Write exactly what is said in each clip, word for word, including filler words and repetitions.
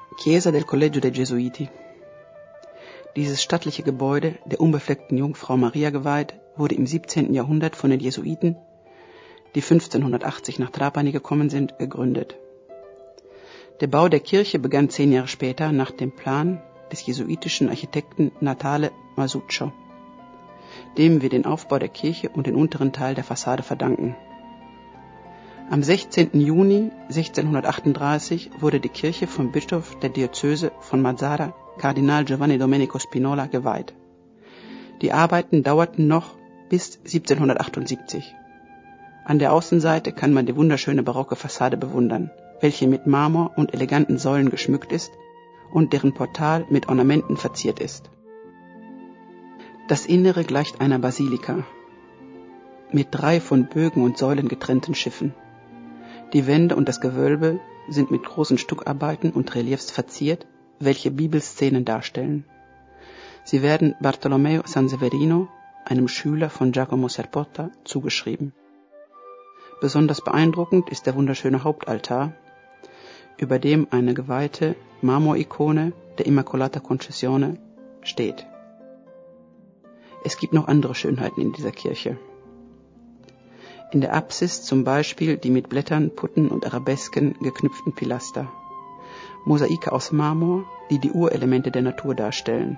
Chiesa del Collegio dei Gesuiti. Dieses stattliche Gebäude, der unbefleckten Jungfrau Maria geweiht, wurde im siebzehnten Jahrhundert von den Jesuiten, die fünfzehnhundertachtzig nach Trapani gekommen sind, gegründet. Der Bau der Kirche begann zehn Jahre später nach dem Plan des jesuitischen Architekten Natale Masuccio, dem wir den Aufbau der Kirche und den unteren Teil der Fassade verdanken. Am sechzehnten Juni sechzehnhundertachtunddreißig wurde die Kirche vom Bischof der Diözese von Mazara, Kardinal Giovanni Domenico Spinola, geweiht. Die Arbeiten dauerten noch bis siebzehnhundertachtundsiebzig. An der Außenseite kann man die wunderschöne barocke Fassade bewundern, welche mit Marmor und eleganten Säulen geschmückt ist und deren Portal mit Ornamenten verziert ist. Das Innere gleicht einer Basilika, mit drei von Bögen und Säulen getrennten Schiffen. Die Wände und das Gewölbe sind mit großen Stuckarbeiten und Reliefs verziert, welche Bibelszenen darstellen. Sie werden Bartolomeo Sanseverino, einem Schüler von Giacomo Serpota, zugeschrieben. Besonders beeindruckend ist der wunderschöne Hauptaltar, über dem eine geweihte Marmorikone der Immacolata Concezione steht. Es gibt noch andere Schönheiten in dieser Kirche. In der Apsis zum Beispiel die mit Blättern, Putten und Arabesken geknüpften Pilaster. Mosaike aus Marmor, die die Urelemente der Natur darstellen.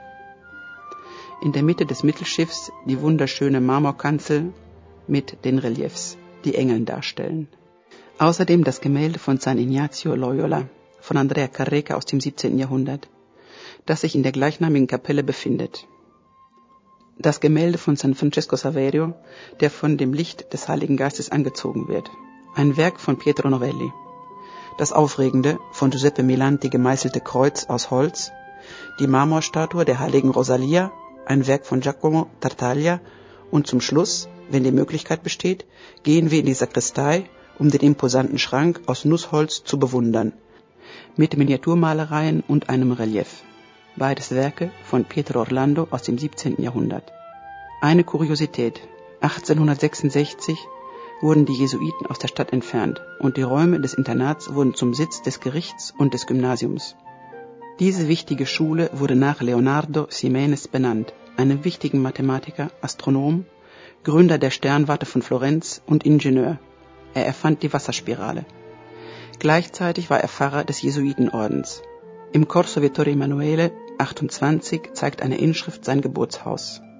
In der Mitte des Mittelschiffs die wunderschöne Marmorkanzel mit den Reliefs, die Engeln darstellen. Außerdem das Gemälde von San Ignazio Loyola von Andrea Carreca aus dem siebzehnten Jahrhundert, das sich in der gleichnamigen Kapelle befindet. Das Gemälde von San Francesco Saverio, der von dem Licht des Heiligen Geistes angezogen wird. Ein Werk von Pietro Novelli. Das aufregende, von Giuseppe Milanti gemeißelte Kreuz aus Holz. Die Marmorstatue der heiligen Rosalia, ein Werk von Giacomo Tartaglia. Und zum Schluss, wenn die Möglichkeit besteht, gehen wir in die Sakristei, um den imposanten Schrank aus Nussholz zu bewundern. Mit Miniaturmalereien und einem Relief. Beides Werke von Pietro Orlando aus dem siebzehnten Jahrhundert. Eine Kuriosität: achtzehnhundertsechsundsechzig wurden die Jesuiten aus der Stadt entfernt und die Räume des Internats wurden zum Sitz des Gerichts und des Gymnasiums. Diese wichtige Schule wurde nach Leonardo Ximenes benannt, einem wichtigen Mathematiker, Astronom, Gründer der Sternwarte von Florenz und Ingenieur. Er erfand die Wasserspirale. Gleichzeitig war er Pfarrer des Jesuitenordens. Im Corso Vittorio Emanuele achtundzwanzig zeigt eine Inschrift sein Geburtshaus.